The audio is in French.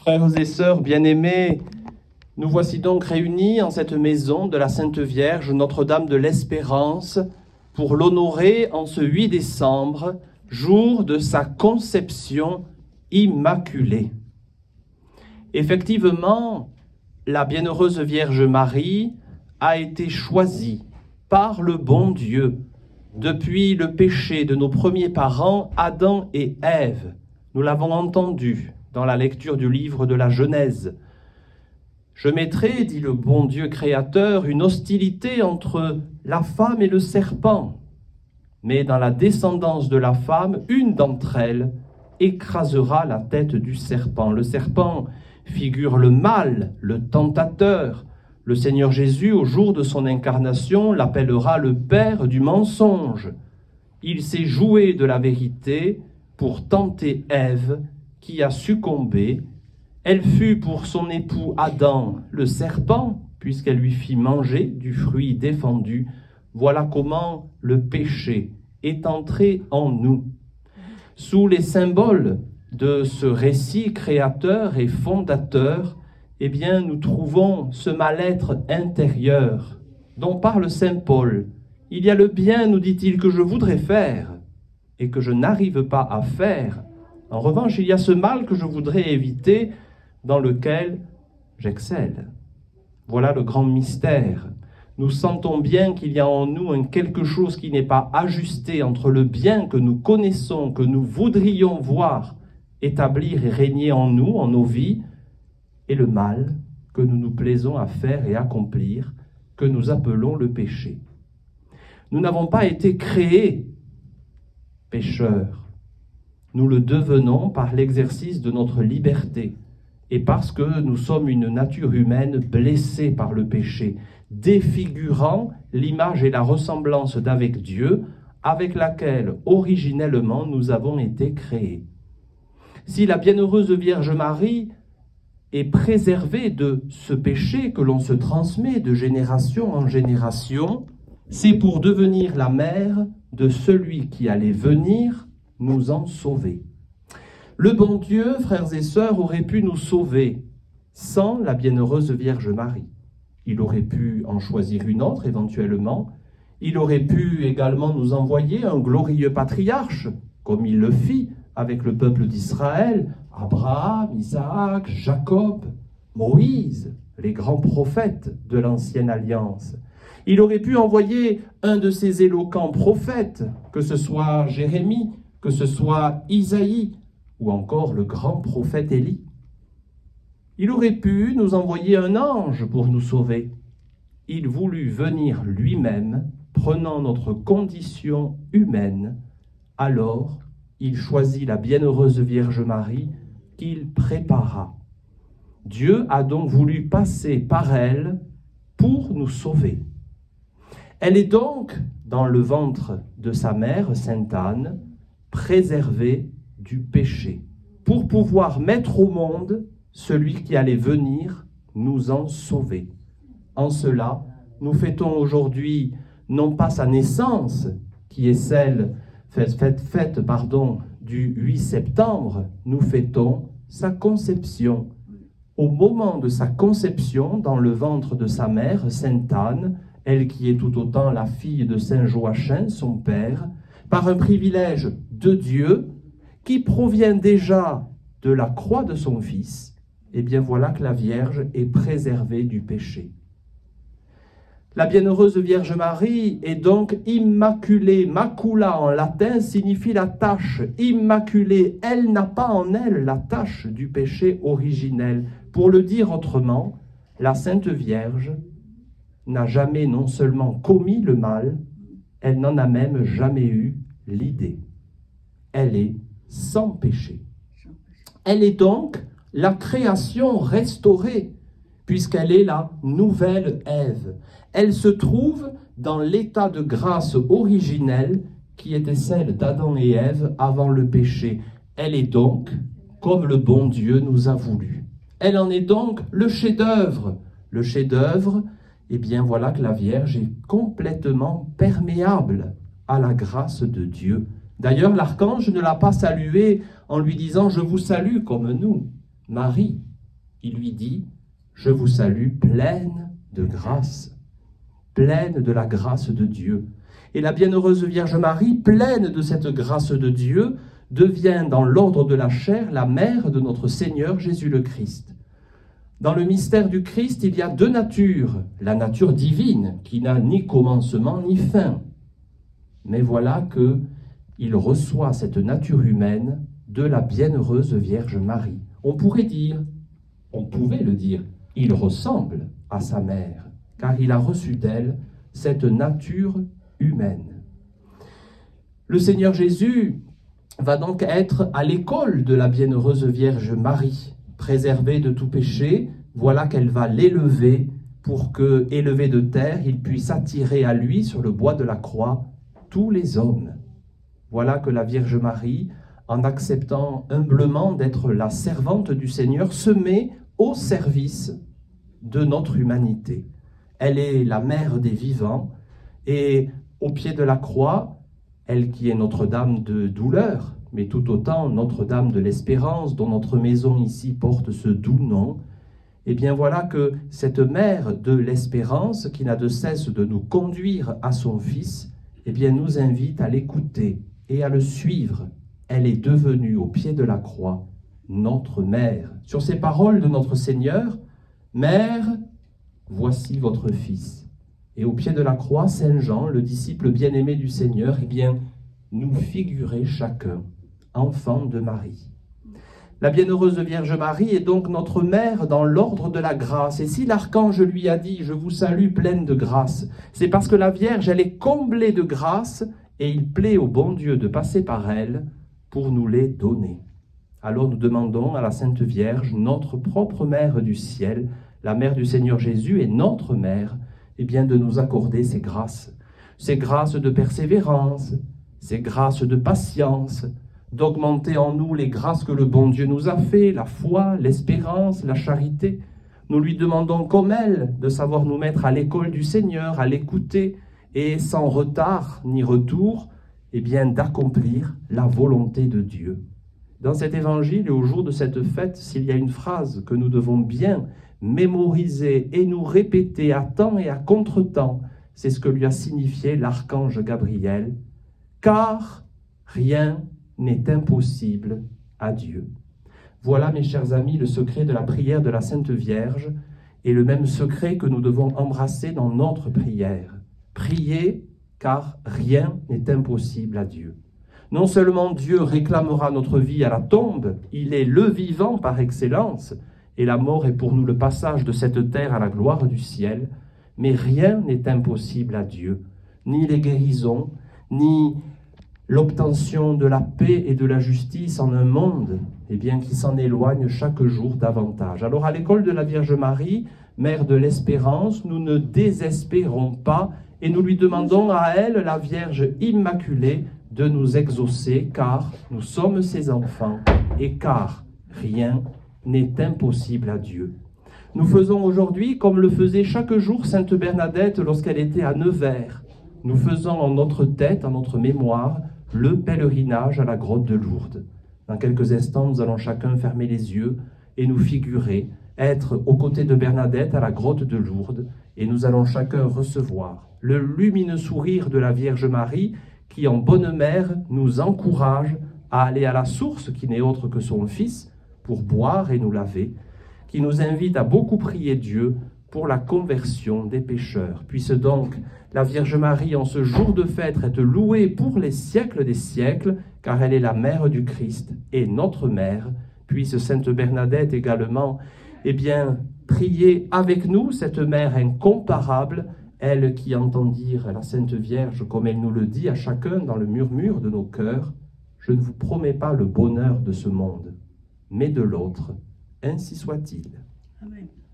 Frères et sœurs bien-aimés, nous voici donc réunis en cette maison de la Sainte Vierge, Notre-Dame de l'Espérance, pour l'honorer en ce 8 décembre, jour de sa conception immaculée. Effectivement, la bienheureuse Vierge Marie a été choisie par le bon Dieu depuis le péché de nos premiers parents, Adam et Ève. Nous l'avons entendu dans la lecture du livre de la Genèse. Je mettrai, dit le bon Dieu créateur, une hostilité entre la femme et le serpent. Mais dans la descendance de la femme, une d'entre elles écrasera la tête du serpent. Le serpent figure le mal, le tentateur. Le Seigneur Jésus, au jour de son incarnation, l'appellera le père du mensonge. Il s'est joué de la vérité pour tenter Ève, qui a succombé. Elle fut pour son époux Adam le serpent, puisqu'elle lui fit manger du fruit défendu. Voilà comment le péché est entré en nous. Sous les symboles de ce récit créateur et fondateur, eh bien, nous trouvons ce mal-être intérieur dont parle saint Paul. Il y a le bien, nous dit-il, que je voudrais faire et que je n'arrive pas à faire. En revanche, il y a ce mal que je voudrais éviter, dans lequel j'excelle. Voilà le grand mystère. Nous sentons bien qu'il y a en nous quelque chose qui n'est pas ajusté entre le bien que nous connaissons, que nous voudrions voir établir et régner en nous, en nos vies, et le mal que nous nous plaisons à faire et accomplir, que nous appelons le péché. Nous n'avons pas été créés pécheurs. Nous le devenons par l'exercice de notre liberté et parce que nous sommes une nature humaine blessée par le péché, défigurant l'image et la ressemblance d'avec Dieu, avec laquelle originellement nous avons été créés. Si la bienheureuse Vierge Marie est préservée de ce péché que l'on se transmet de génération en génération, c'est pour devenir la mère de celui qui allait venir nous en sauver. Le bon Dieu, frères et sœurs, aurait pu nous sauver sans la bienheureuse Vierge Marie. Il aurait pu en choisir une autre éventuellement. Il aurait pu également nous envoyer un glorieux patriarche, comme il le fit avec le peuple d'Israël, Abraham, Isaac, Jacob, Moïse, les grands prophètes de l'ancienne alliance. Il aurait pu envoyer un de ces éloquents prophètes, que ce soit Jérémie, que ce soit Isaïe, ou encore le grand prophète Élie. Il aurait pu nous envoyer un ange pour nous sauver. Il voulut venir lui-même, prenant notre condition humaine. Alors, il choisit la bienheureuse Vierge Marie qu'il prépara. Dieu a donc voulu passer par elle pour nous sauver. Elle est donc, dans le ventre de sa mère, Sainte Anne, préservée du péché, pour pouvoir mettre au monde celui qui allait venir nous en sauver. En cela, nous fêtons aujourd'hui non pas sa naissance, qui est celle fête du 8 septembre, nous fêtons sa conception. Au moment de sa conception, dans le ventre de sa mère, Sainte Anne, elle qui est tout autant la fille de saint Joachim, son père, par un privilège de Dieu, qui provient déjà de la croix de son Fils, eh bien voilà que la Vierge est préservée du péché. La bienheureuse Vierge Marie est donc immaculée. Macula en latin signifie la tache. Immaculée, elle n'a pas en elle la tache du péché originel. Pour le dire autrement, la Sainte Vierge n'a jamais non seulement commis le mal, elle n'en a même jamais eu l'idée. Elle est sans péché. Elle est donc la création restaurée, puisqu'elle est la nouvelle Ève. Elle se trouve dans l'état de grâce originel qui était celle d'Adam et Ève avant le péché. Elle est donc comme le bon Dieu nous a voulu. Elle en est donc le chef-d'œuvre. Le chef-d'œuvre, eh bien voilà que la Vierge est complètement perméable à la grâce de Dieu. D'ailleurs, l'archange ne l'a pas saluée en lui disant « Je vous salue comme nous ». Marie, il lui dit « Je vous salue pleine de grâce, pleine de la grâce de Dieu. » Et la bienheureuse Vierge Marie, pleine de cette grâce de Dieu, devient dans l'ordre de la chair la mère de notre Seigneur Jésus le Christ. Dans le mystère du Christ, il y a deux natures. La nature divine, qui n'a ni commencement ni fin. Mais voilà qu'il reçoit cette nature humaine de la bienheureuse Vierge Marie. On pouvait le dire, il ressemble à sa mère, car il a reçu d'elle cette nature humaine. Le Seigneur Jésus va donc être à l'école de la bienheureuse Vierge Marie. Préservée de tout péché, voilà qu'elle va l'élever pour que, élevé de terre, il puisse attirer à lui sur le bois de la croix tous les hommes. Voilà que la Vierge Marie, en acceptant humblement d'être la servante du Seigneur, se met au service de notre humanité. Elle est la mère des vivants et au pied de la croix, elle qui est Notre-Dame de douleur, mais tout autant Notre-Dame de l'Espérance, dont notre maison ici porte ce doux nom, eh bien voilà que cette mère de l'Espérance, qui n'a de cesse de nous conduire à son Fils, eh bien nous invite à l'écouter et à le suivre. Elle est devenue au pied de la croix notre mère. Sur ces paroles de notre Seigneur, « Mère, voici votre Fils ». Et au pied de la croix, Saint Jean, le disciple bien-aimé du Seigneur, eh bien, nous figurait chacun enfant de Marie. La bienheureuse Vierge Marie est donc notre mère dans l'ordre de la grâce. Et si l'archange lui a dit « Je vous salue pleine de grâce », c'est parce que la Vierge, elle est comblée de grâce et il plaît au bon Dieu de passer par elle pour nous les donner. Alors nous demandons à la Sainte Vierge, notre propre mère du ciel, la mère du Seigneur Jésus et notre mère, eh bien de nous accorder ces grâces de persévérance, ces grâces de patience, d'augmenter en nous les grâces que le bon Dieu nous a fait, la foi, l'espérance, la charité. Nous lui demandons comme elle de savoir nous mettre à l'école du Seigneur, à l'écouter, et sans retard ni retour, eh bien d'accomplir la volonté de Dieu. Dans cet évangile et au jour de cette fête, s'il y a une phrase que nous devons bien mémoriser et nous répéter à temps et à contre-temps, c'est ce que lui a signifié l'archange Gabriel, car rien n'est impossible à Dieu. Voilà, mes chers amis, le secret de la prière de la Sainte Vierge et le même secret que nous devons embrasser dans notre prière. Prier, car rien n'est impossible à Dieu. Non seulement Dieu réclamera notre vie à la tombe, il est le vivant par excellence, et la mort est pour nous le passage de cette terre à la gloire du ciel, mais rien n'est impossible à Dieu, ni les guérisons, ni l'obtention de la paix et de la justice en un monde, eh bien, qui s'en éloigne chaque jour davantage. Alors à l'école de la Vierge Marie, mère de l'espérance, nous ne désespérons pas et nous lui demandons à elle, la Vierge Immaculée, de nous exaucer, car nous sommes ses enfants et car rien n'est impossible à Dieu. Nous faisons aujourd'hui, comme le faisait chaque jour Sainte Bernadette lorsqu'elle était à Nevers, nous faisons en notre tête, en notre mémoire, le pèlerinage à la grotte de Lourdes. Dans quelques instants, nous allons chacun fermer les yeux et nous figurer, être aux côtés de Bernadette à la grotte de Lourdes, et nous allons chacun recevoir le lumineux sourire de la Vierge Marie qui, en bonne mère, nous encourage à aller à la source qui n'est autre que son Fils pour boire et nous laver, qui nous invite à beaucoup prier Dieu pour la conversion des pécheurs. Puisse donc la Vierge Marie, en ce jour de fête, être louée pour les siècles des siècles, car elle est la mère du Christ et notre mère. Puisse Sainte Bernadette également, eh bien, prier avec nous, cette mère incomparable, elle qui entend dire à la Sainte Vierge, comme elle nous le dit à chacun dans le murmure de nos cœurs, « Je ne vous promets pas le bonheur de ce monde, mais de l'autre, ainsi soit-il. » Amen.